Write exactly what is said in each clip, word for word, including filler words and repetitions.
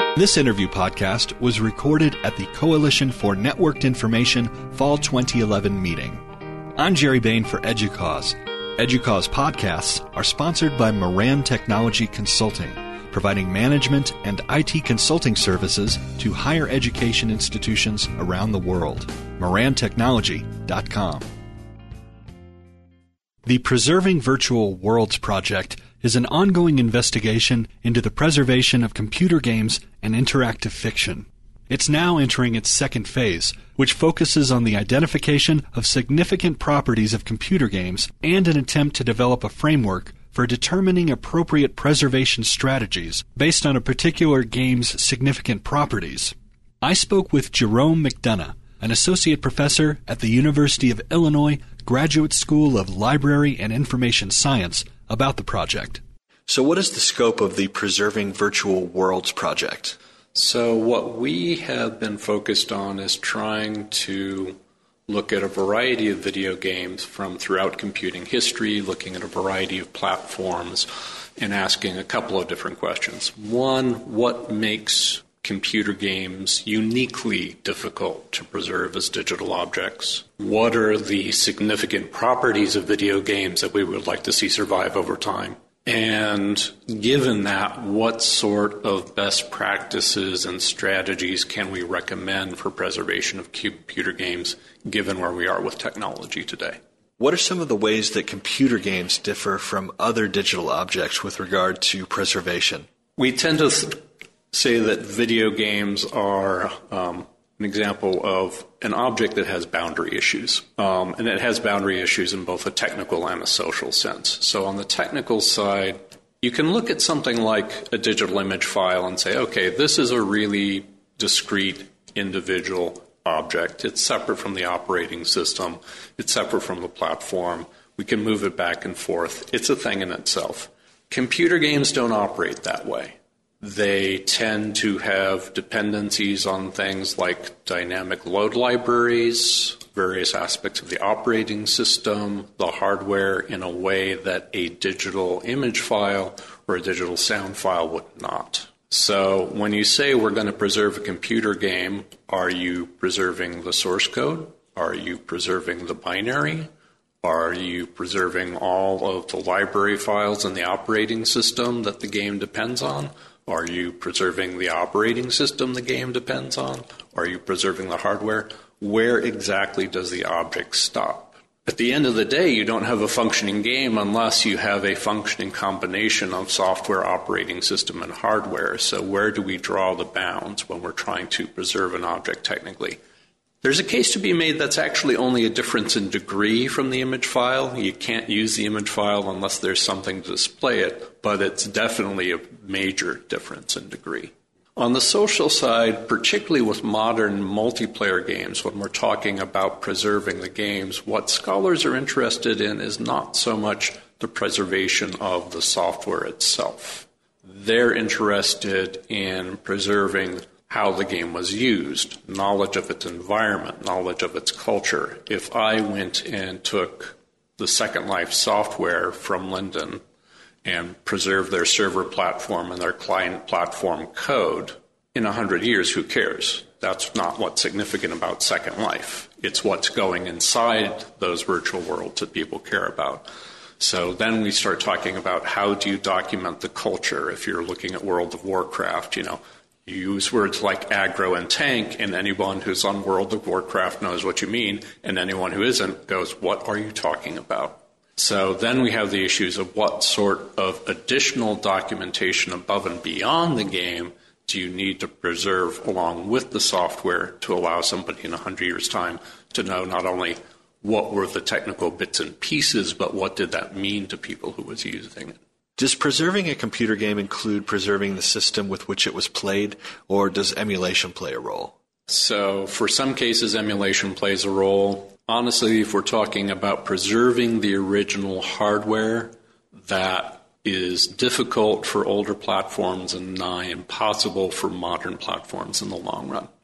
This interview podcast was recorded at the Coalition for Networked Information Fall twenty eleven meeting. I'm Jerry Bain for EDUCAUSE. EDUCAUSE podcasts are sponsored by Moran Technology Consulting, providing management and I T consulting services to higher education institutions around the world. moran technology dot com. The Preserving Virtual Worlds project is an ongoing investigation into the preservation of computer games and interactive fiction. It's now entering its second phase, which focuses on the identification of significant properties of computer games and an attempt to develop a framework for determining appropriate preservation strategies based on a particular game's significant properties. I spoke with Jerome McDonough, an associate professor at the University of Illinois Graduate School of Library and Information Science, about the project. So what is the scope of the Preserving Virtual Worlds project? So what we have been focused on is trying to look at a variety of video games from throughout computing history, looking at a variety of platforms, and asking a couple of different questions. One, what makes computer games uniquely difficult to preserve as digital objects? What are the significant properties of video games that we would like to see survive over time? And given that, what sort of best practices and strategies can we recommend for preservation of computer games, given where we are with technology today? What are some of the ways that computer games differ from other digital objects with regard to preservation? We tend to th- say that video games are um, an example of an object that has boundary issues. Um, and it has boundary issues in both a technical and a social sense. So on the technical side, you can look at something like a digital image file and say, okay, this is a really discrete individual object. It's separate from the operating system. It's separate from the platform. We can move it back and forth. It's a thing in itself. Computer games don't operate that way. They tend to have dependencies on things like dynamic load libraries, various aspects of the operating system, the hardware, in a way that a digital image file or a digital sound file would not. So when you say we're going to preserve a computer game, are you preserving the source code? Are you preserving the binary? Are you preserving all of the library files in the operating system that the game depends on? Are you preserving the operating system the game depends on? Are you preserving the hardware? Where exactly does the object stop? At the end of the day, you don't have a functioning game unless you have a functioning combination of software, operating system, and hardware. So where do we draw the bounds when we're trying to preserve an object technically? There's a case to be made that's actually only a difference in degree from the image file. You can't use the image file unless there's something to display it, but it's definitely a major difference in degree. On the social side, particularly with modern multiplayer games, when we're talking about preserving the games, what scholars are interested in is not so much the preservation of the software itself. They're interested in preserving how the game was used, knowledge of its environment, knowledge of its culture. If I went and took the Second Life software from Linden and preserved their server platform and their client platform code, in a hundred years, who cares? That's not what's significant about Second Life. It's what's going inside those virtual worlds that people care about. So then we start talking about how do you document the culture. If you're looking at World of Warcraft, you know, you use words like aggro and tank, and anyone who's on World of Warcraft knows what you mean, and anyone who isn't goes, what are you talking about? So then we have the issues of what sort of additional documentation above and beyond the game do you need to preserve along with the software to allow somebody in one hundred years' time to know not only what were the technical bits and pieces, but what did that mean to people who was using it? Does preserving a computer game include preserving the system with which it was played, or does emulation play a role? So for some cases, emulation plays a role. Honestly, if we're talking about preserving the original hardware, that is difficult for older platforms and nigh impossible for modern platforms in the long run.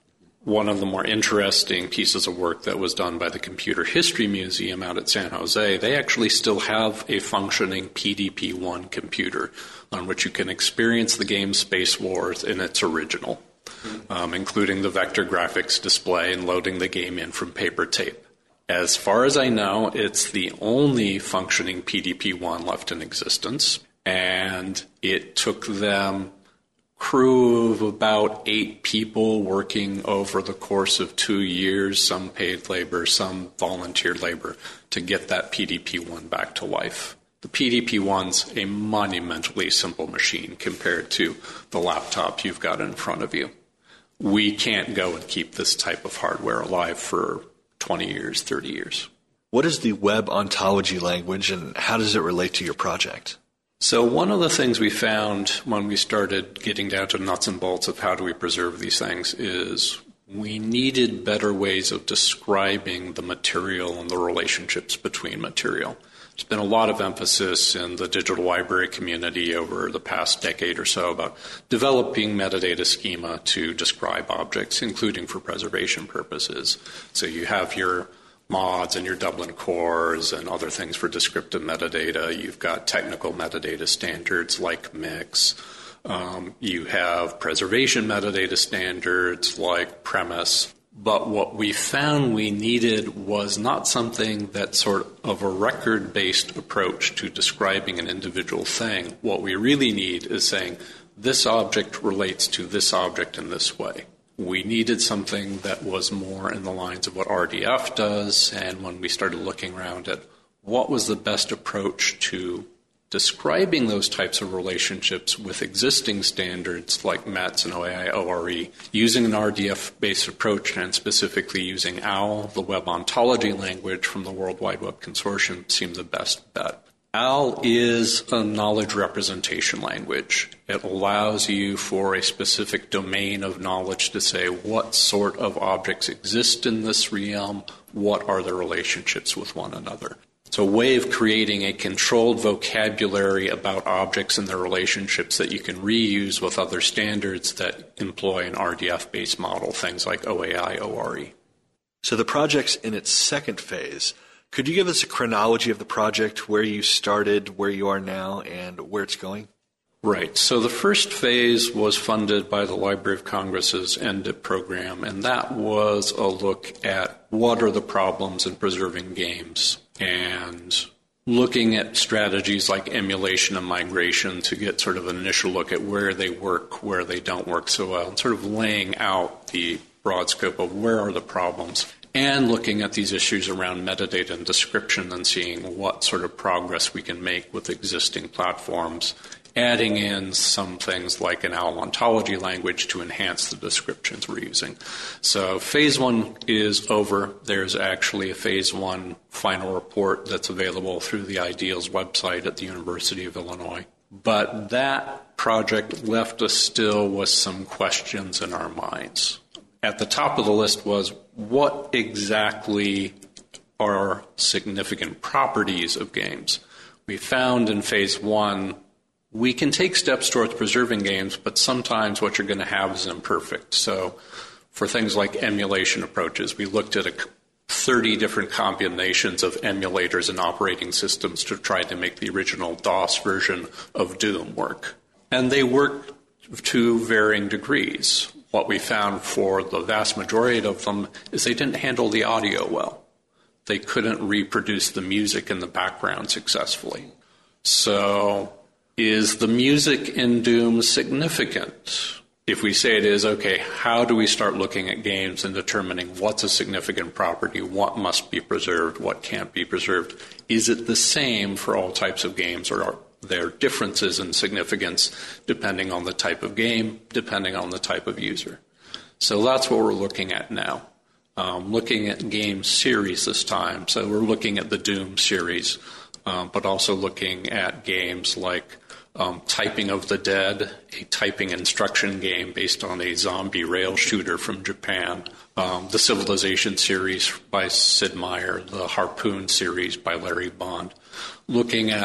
one of the more interesting pieces of work that was done by the Computer History Museum out at San Jose, they actually still have a functioning P D P one computer on which you can experience the game Space Wars in its original, um, including the vector graphics display and loading the game in from paper tape. As far as I know, it's the only functioning P D P one left in existence, and it took them crew of about eight people working over the course of two years, some paid labor, some volunteer labor, to get that P D P one back to life. The P D P one's a monumentally simple machine compared to the laptop you've got in front of you. We can't go and keep this type of hardware alive for twenty years, thirty years. What is the web ontology language, and how does it relate to your project? So one of the things we found when we started getting down to nuts and bolts of how do we preserve these things is we needed better ways of describing the material and the relationships between material. There's been a lot of emphasis in the digital library community over the past decade or so about developing metadata schema to describe objects, including for preservation purposes. So you have your mods and your Dublin cores and other things for descriptive metadata. You've got technical metadata standards like MIX. Um, you have preservation metadata standards like Premise. But what we found we needed was not something that's sort of a record-based approach to describing an individual thing. What we really need is saying, this object relates to this object in this way. We needed something that was more in the lines of what R D F does, and when we started looking around at what was the best approach to describing those types of relationships with existing standards like METS and O A I O R E, using an R D F-based approach and specifically using OWL, the web ontology language from the World Wide Web Consortium, seemed the best bet. OWL is a knowledge representation language. It allows you for a specific domain of knowledge to say what sort of objects exist in this realm, what are the relationships with one another. It's a way of creating a controlled vocabulary about objects and their relationships that you can reuse with other standards that employ an R D F-based model, things like O A I O R E. So the project's in its second phase. Could you give us a chronology of the project, where you started, where you are now, and where it's going? Right. So the first phase was funded by the Library of Congress's N D I P program, and that was a look at what are the problems in preserving games and looking at strategies like emulation and migration to get sort of an initial look at where they work, where they don't work so well, and sort of laying out the broad scope of where are the problems, and looking at these issues around metadata and description and seeing what sort of progress we can make with existing platforms, adding in some things like an OWL ontology language to enhance the descriptions we're using. So phase one is over. There's actually a phase one final report that's available through the IDEALS website at the University of Illinois. But that project left us still with some questions in our minds. At the top of the list was, what exactly are significant properties of games? We found in phase one, we can take steps towards preserving games, but sometimes what you're going to have is imperfect. So for things like emulation approaches, we looked at a thirty different combinations of emulators and operating systems to try to make the original DOS version of Doom work. And they work to varying degrees. What we found for the vast majority of them is they didn't handle the audio well. They couldn't reproduce the music in the background successfully. So is the music in Doom significant? If we say it is, okay, how do we start looking at games and determining what's a significant property, what must be preserved, what can't be preserved? Is it the same for all types of games, or are there differences in significance depending on the type of game, depending on the type of user? So that's what we're looking at now. Um, looking at game series this time. So we're looking at the Doom series, um, but also looking at games like Um, Typing of the Dead, a typing instruction game based on a zombie rail shooter from Japan, um, the Civilization series by Sid Meier, the Harpoon series by Larry Bond, looking at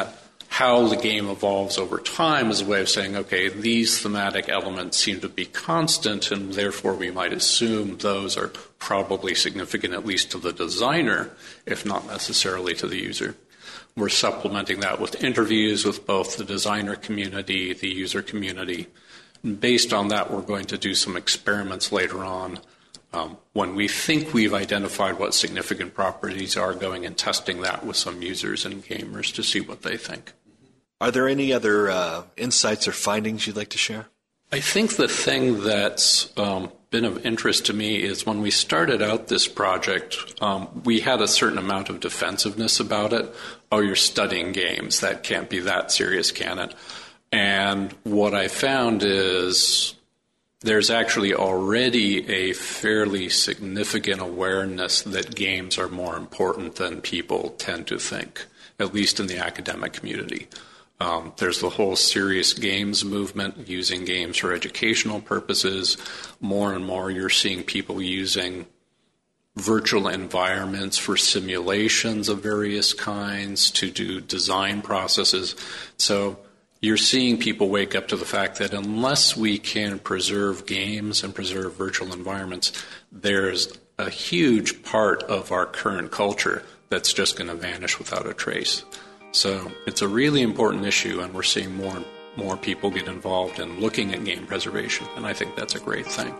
how the game evolves over time is a way of saying, okay, these thematic elements seem to be constant, and therefore we might assume those are probably significant, at least to the designer, if not necessarily to the user. We're supplementing that with interviews with both the designer community, the user community. And based on that, we're going to do some experiments later on um, when we think we've identified what significant properties are, going and testing that with some users and gamers to see what they think. Are there any other uh, insights or findings you'd like to share? I think the thing that's um, been of interest to me is when we started out this project, um, we had a certain amount of defensiveness about it. Oh, you're studying games. That can't be that serious, can it? And what I found is there's actually already a fairly significant awareness that games are more important than people tend to think, at least in the academic community. Um, there's the whole serious games movement, using games for educational purposes. More and more you're seeing people using virtual environments for simulations of various kinds to do design processes. So you're seeing people wake up to the fact that unless we can preserve games and preserve virtual environments, there's a huge part of our current culture that's just going to vanish without a trace. So it's a really important issue, and we're seeing more and more people get involved in looking at game preservation, and I think that's a great thing.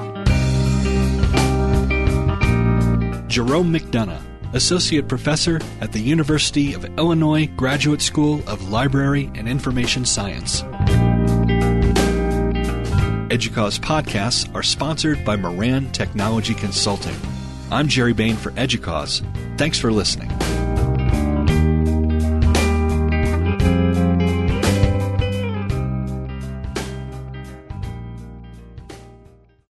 Jerome McDonough, Associate Professor at the University of Illinois Graduate School of Library and Information Science. EDUCAUSE podcasts are sponsored by Moran Technology Consulting. I'm Jerry Bain for EDUCAUSE. Thanks for listening.